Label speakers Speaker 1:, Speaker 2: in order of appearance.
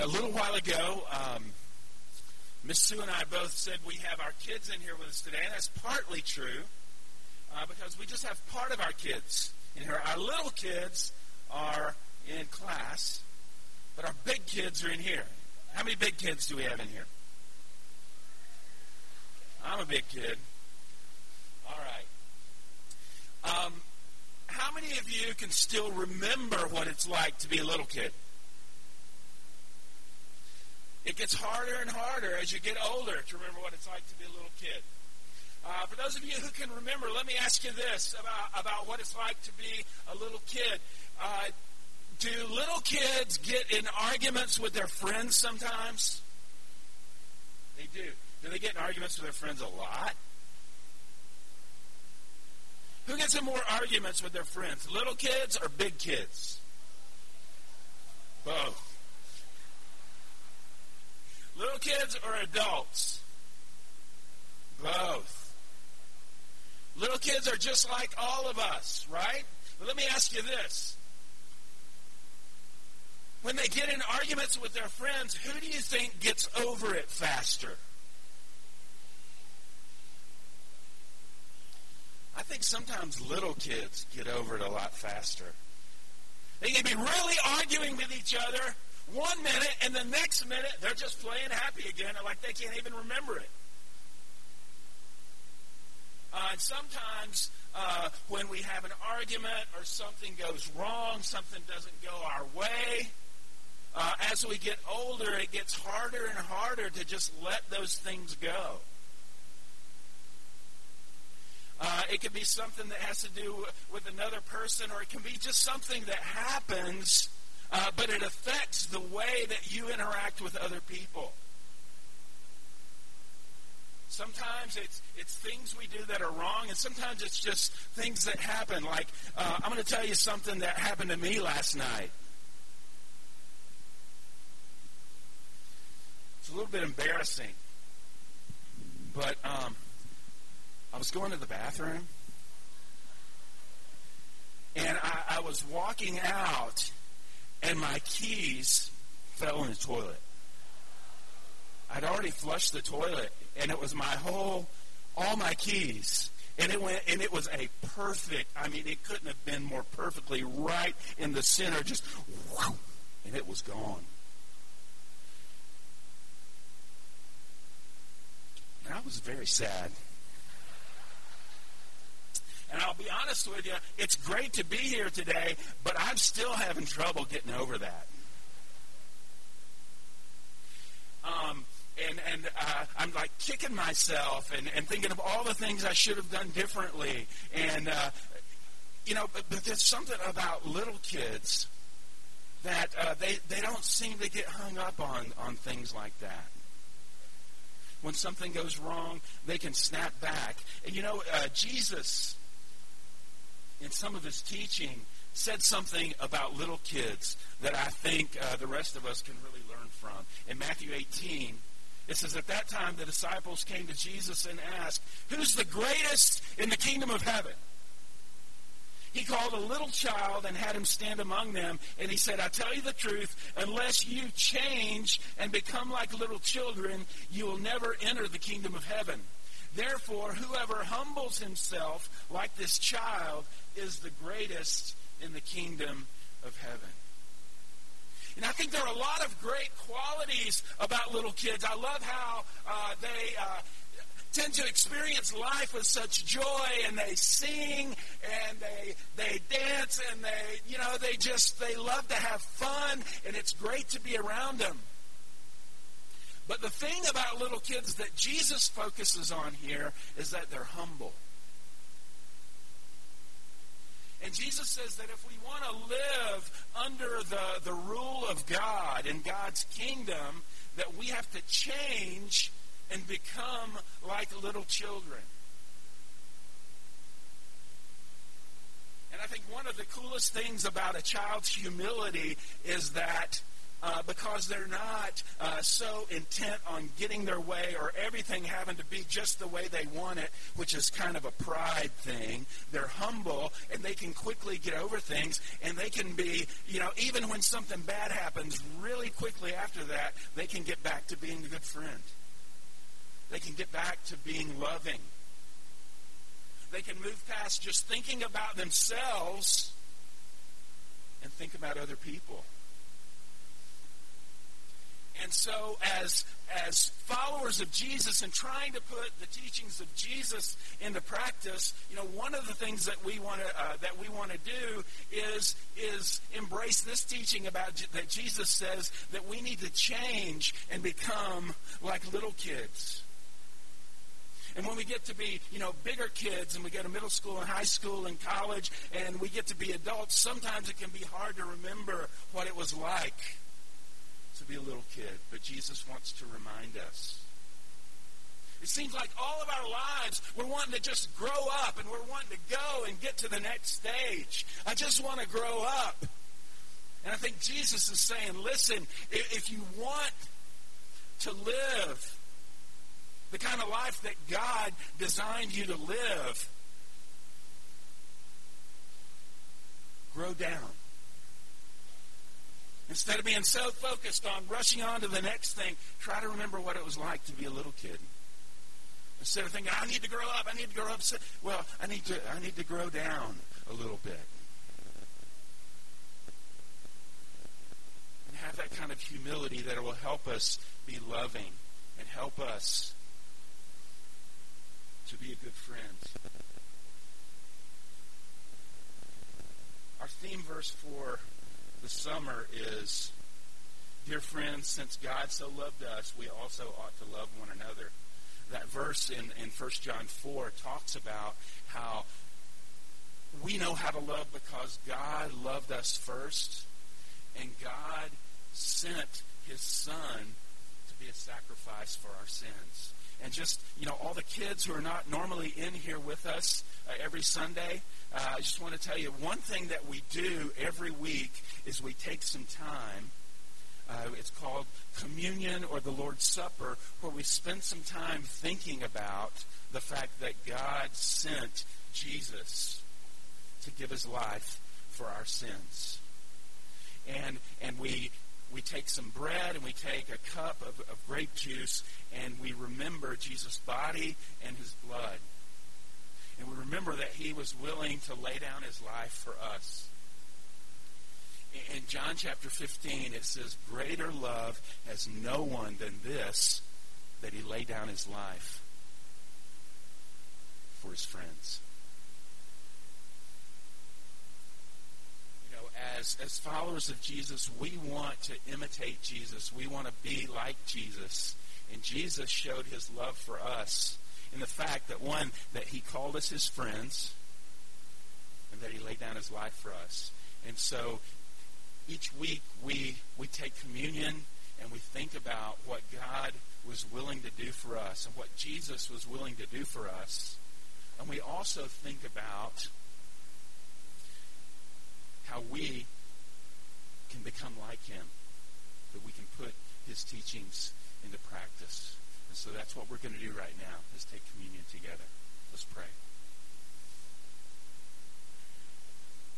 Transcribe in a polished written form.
Speaker 1: A little while ago, Miss Sue and I both said we have our kids in here with us today, and that's partly true because we just have part of our kids in here. Our little kids are in class, but our big kids are in here. How many big kids do we have in here? I'm a big kid. All right. How many of you can still remember what it's like to be a little kid? It gets harder and harder as you get older to remember what it's like to be a little kid. For those of you who can remember, let me ask you this about what it's like to be a little kid. Do little kids get in arguments with their friends sometimes? They do. Do they get in arguments with their friends a lot? Who gets in more arguments with their friends, little kids or big kids? Both. Little kids or adults? Both. Little kids are just like all of us, right? But let me ask you this. When they get in arguments with their friends, who do you think gets over it faster? I think sometimes little kids get over it a lot faster. They can be really arguing with each other 1 minute, and the next minute they're just playing happy again, like they can't even remember it. And sometimes when we have an argument or something goes wrong, something doesn't go our way, as we get older, it gets harder and harder to just let those things go. It can be something that has to do with another person, or it can be just something that happens, but it affects the way that you interact with other people. Sometimes it's things we do that are wrong, and sometimes it's just things that happen. Like, I'm going to tell you something that happened to me last night. It's a little bit embarrassing, but I was going to the bathroom, and I was walking out, and my keys fell in the toilet. I'd already flushed the toilet, and it was all my keys. And it was a perfect, it couldn't have been more perfectly right in the center, just whoosh, and it was gone. And I was very sad. And I'll be honest with you, it's great to be here today, but I'm still having trouble getting over that. I'm like kicking myself and thinking of all the things I should have done differently. And, but there's something about little kids that they don't seem to get hung up on things like that. When something goes wrong, they can snap back. And Jesus, in some of his teaching, said something about little kids that I think the rest of us can really learn from. In Matthew 18, it says, at that time the disciples came to Jesus and asked, who's the greatest in the kingdom of heaven? He called a little child and had him stand among them, and he said, I tell you the truth, unless you change and become like little children, you will never enter the kingdom of heaven. Therefore, whoever humbles himself like this child is the greatest in the kingdom of heaven. And I think there are a lot of great qualities about little kids. I love how they tend to experience life with such joy, and they sing, and they dance, and they love to have fun, and it's great to be around them. But the thing about little kids that Jesus focuses on here is that they're humble. And Jesus says that if we want to live under the rule of God in God's kingdom, that we have to change and become like little children. And I think one of the coolest things about a child's humility is that because they're not so intent on getting their way or everything having to be just the way they want it, which is kind of a pride thing. They're humble, and they can quickly get over things, and they can be, even when something bad happens, really quickly after that, they can get back to being a good friend. They can get back to being loving. They can move past just thinking about themselves and think about other people. And so as followers of Jesus and trying to put the teachings of Jesus into practice, one of the things that we want to do is embrace this teaching about that Jesus says that we need to change and become like little kids. And when we get to be, bigger kids and we go to middle school and high school and college and we get to be adults, sometimes it can be hard to remember what it was like to be a little kid. But Jesus wants to remind us. It seems like all of our lives we're wanting to just grow up and we're wanting to go and get to the next stage. I just want to grow up. And I think Jesus is saying, listen, if you want to live the kind of life that God designed you to live, grow down. Instead of being so focused on rushing on to the next thing, try to remember what it was like to be a little kid. Instead of thinking, I need to grow up, well, I need to grow down a little bit. And have that kind of humility that will help us be loving and help us to be a good friend. Our theme verse for the summer is, dear friends, since God so loved us, we also ought to love one another. That verse in 1 John 4 talks about how we know how to love because God loved us first, and God sent His Son to be a sacrifice for our sins. And just, all the kids who are not normally in here with us every Sunday, I just want to tell you, one thing that we do every week is we take some time. It's called communion or the Lord's Supper, where we spend some time thinking about the fact that God sent Jesus to give His life for our sins. And we take some bread and we take a cup of grape juice and we remember Jesus' body and His blood. And we remember that He was willing to lay down His life for us. In John chapter 15, it says, greater love has no one than this, that He laid down His life for His friends. As followers of Jesus, we want to imitate Jesus. We want to be like Jesus. And Jesus showed His love for us in the fact that, one, that He called us His friends and that He laid down His life for us. And so each week we take communion and we think about what God was willing to do for us and what Jesus was willing to do for us. And we also think about how we can become like Him, that we can put His teachings into practice. And so that's what we're going to do right now, is take communion together. Let's pray.